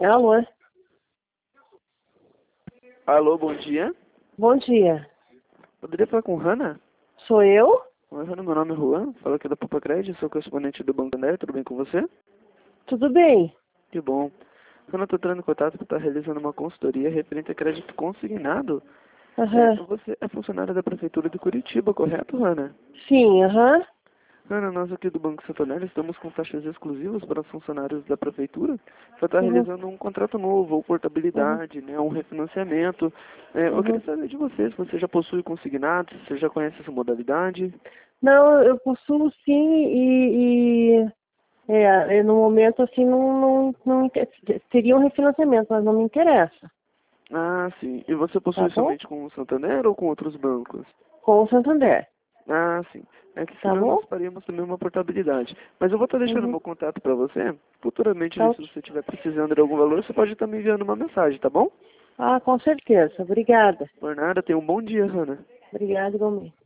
Alô? Alô, bom dia. Bom dia. Poderia falar com Hanna? Sou eu? Oi, Hanna, meu nome é Juan, falo aqui da Papacred, sou correspondente do Banco Santander, tudo bem com você? Tudo bem? Que bom. Hanna, estou entrando em contato para estar realizando uma consultoria referente a crédito consignado. Aham. Você é funcionária da Prefeitura de Curitiba, correto, Hanna? Sim, aham. Hanna, nós aqui do Banco Santander estamos com taxas exclusivas para os funcionários da Prefeitura para estar Uhum. realizando um contrato novo, ou Uhum. portabilidade, né, um refinanciamento. Eu Uhum. queria saber de você, se você já possui consignado, se você já conhece essa modalidade. Não, eu possuo sim no momento assim teria um refinanciamento, mas não me interessa. Ah, sim. E você Tá possui bom? somente com o Santander ou com outros bancos? Com o Santander. Ah, sim. É que Tá senão bom? nós faríamos também uma portabilidade. Mas eu vou estar deixando Uhum. meu contato para você. Futuramente, Tá se ótimo. você estiver precisando de algum valor, você pode estar me enviando uma mensagem, tá bom? Ah, com certeza. Obrigada. Por nada, tenha um bom dia, Hanna. Obrigada, igualmente.